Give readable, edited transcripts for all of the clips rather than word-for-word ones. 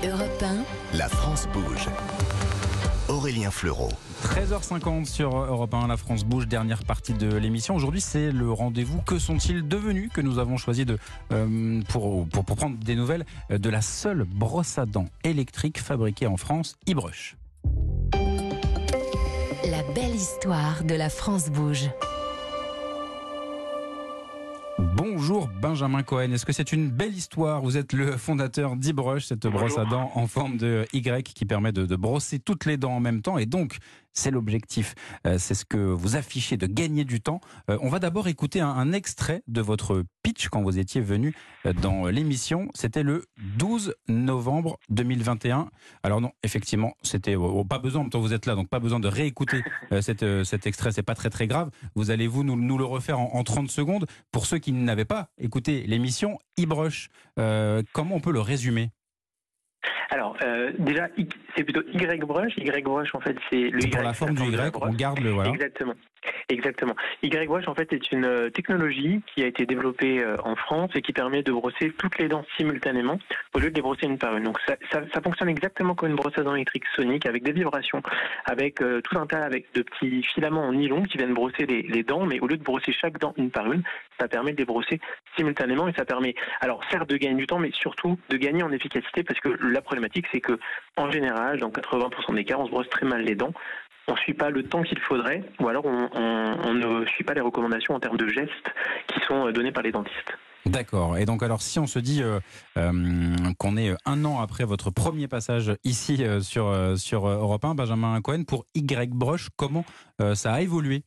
Europe 1, La France bouge. Aurélien Fleureau. 13h50 sur Europe 1, La France bouge, dernière partie de l'émission. Aujourd'hui, c'est le rendez-vous Que sont-ils devenus que nous avons choisi pour prendre des nouvelles de la seule brosse à dents électrique fabriquée en France, eBrush. la belle histoire de La France bouge. Bonjour Benjamin Cohen, est-ce que c'est une belle histoire? Vous êtes le fondateur d'eBrush, cette brosse à dents en forme de Y qui permet de brosser toutes les dents en même temps, et donc c'est l'objectif, c'est ce que vous affichez, de gagner du temps. On va d'abord écouter un extrait de votre pitch quand vous étiez venu dans l'émission. C'était le 12 novembre 2021. Alors non, effectivement, c'était pas besoin, en même temps vous êtes là, donc pas besoin de réécouter cet extrait, c'est pas très grave. Vous allez nous le refaire en 30 secondes. Pour ceux qui n'avaient pas écouté l'émission, eBrush, comment on peut le résumer? Alors, déjà, c'est plutôt YBrush. YBrush, en fait, c'est le Y. Pour la forme du Y, on garde le voilà. Exactement. YBrush, en fait, est une technologie qui a été développée en France et qui permet de brosser toutes les dents simultanément au lieu de les brosser une par une. Donc, ça fonctionne exactement comme une brosse à dents électrique sonique, avec des vibrations, avec tout un tas de petits filaments en nylon qui viennent brosser les dents, mais au lieu de brosser chaque dent une par une, ça permet de les brosser simultanément et ça permet, alors certes, de gagner du temps, mais surtout de gagner en efficacité, parce que la problématique, c'est que en général, dans 80% des cas, on se brosse très mal les dents. On ne suit pas le temps qu'il faudrait, ou alors on ne suit pas les recommandations en termes de gestes qui sont donnés par les dentistes. D'accord. Et donc alors si on se dit qu'on est un an après votre premier passage ici sur Europe 1, Benjamin Cohen, pour YBrush, comment ça a évolué?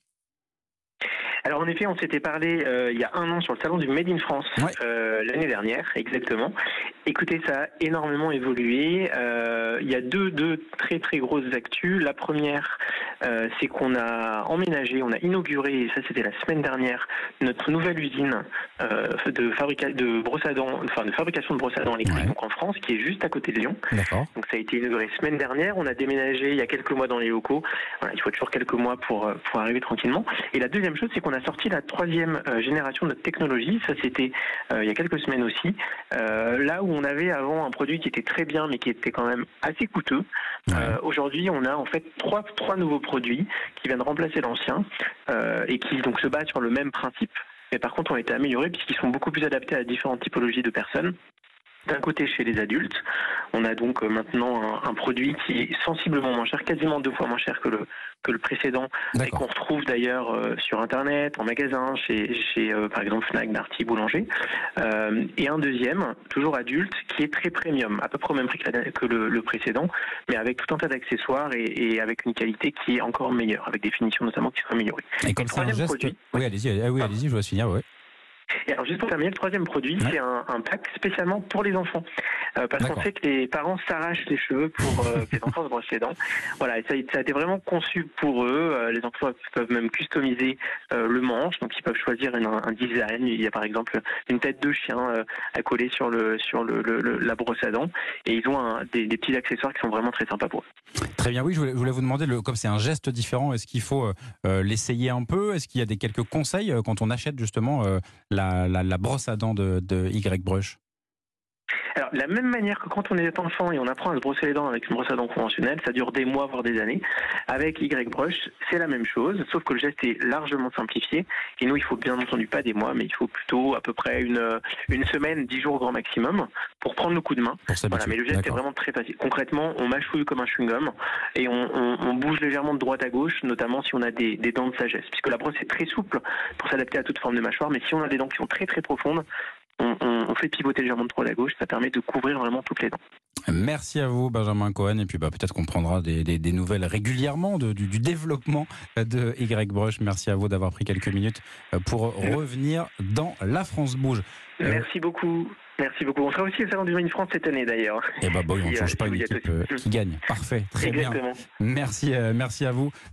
Alors en effet, on s'était parlé il y a un an sur le salon du Made in France, l'année dernière, exactement. Écoutez, ça a énormément évolué. Il y a deux très grosses actus. La première, c'est qu'on a emménagé, on a inauguré, et ça c'était la semaine dernière, notre nouvelle usine de fabrication de brosses à dents électriques, donc en France, qui est juste à côté de Lyon. D'accord. Donc ça a été inauguré semaine dernière. On a déménagé il y a quelques mois dans les locaux. Voilà, il faut toujours quelques mois pour arriver tranquillement. Et la deuxième chose, c'est qu'on a sorti la troisième génération de notre technologie. Ça, c'était il y a quelques semaines aussi. Là où on avait avant un produit qui était très bien, mais qui était quand même assez coûteux. Aujourd'hui, on a en fait trois nouveaux produits qui viennent remplacer l'ancien et qui donc se basent sur le même principe. Mais par contre, ont été améliorés puisqu'ils sont beaucoup plus adaptés à différentes typologies de personnes. D'un côté, chez les adultes, on a donc maintenant un produit qui est sensiblement moins cher, quasiment 2 fois moins cher que le précédent, et qu'on retrouve d'ailleurs sur Internet, en magasin, chez par exemple Fnac, Darty, Boulanger. Et un deuxième, toujours adulte, qui est très premium, à peu près au même prix que le précédent, mais avec tout un tas d'accessoires et avec une qualité qui est encore meilleure, avec des finitions notamment qui sont améliorées. Et comme c'est un geste... produit... Oui, allez-y, je vous laisse finir, oui. Et alors juste pour terminer, le troisième produit, c'est un pack spécialement pour les enfants. Parce qu'on sait que les parents s'arrachent les cheveux pour que les enfants se brossent les dents. Voilà, et ça a été vraiment conçu pour eux. Les enfants peuvent même customiser le manche, donc ils peuvent choisir un design. Il y a par exemple une tête de chien à coller sur la brosse à dents. Et ils ont des petits accessoires qui sont vraiment très sympas pour eux. Très bien, oui, je voulais vous demander, comme c'est un geste différent, est-ce qu'il faut l'essayer un peu? Est-ce qu'il y a quelques conseils quand on achète justement la brosse à dents de YBrush? Alors, de la même manière que quand on est enfant et on apprend à se brosser les dents avec une brosse à dents conventionnelle, ça dure des mois, voire des années. Avec YBrush, c'est la même chose, sauf que le geste est largement simplifié. Et nous, il faut bien entendu pas des mois, mais il faut plutôt à peu près une semaine, 10 jours grand maximum, pour prendre le coup de main. Voilà, mais le geste est vraiment très facile. Concrètement, on mâchouille comme un chewing-gum et on bouge légèrement de droite à gauche, notamment si on a des dents de sagesse. Puisque la brosse est très souple pour s'adapter à toute forme de mâchoire, mais si on a des dents qui sont très profondes, on fait pivoter légèrement de droite à gauche, ça permet de couvrir vraiment toutes les dents. Merci à vous Benjamin Cohen, et puis peut-être qu'on prendra des nouvelles régulièrement du développement de YBrush. Merci à vous d'avoir pris quelques minutes pour revenir dans La France bouge. Merci beaucoup. Merci beaucoup. On sera aussi au salon du Made in France cette année d'ailleurs. Et on ne change pas une équipe qui gagne. Parfait, très bien. Merci à vous.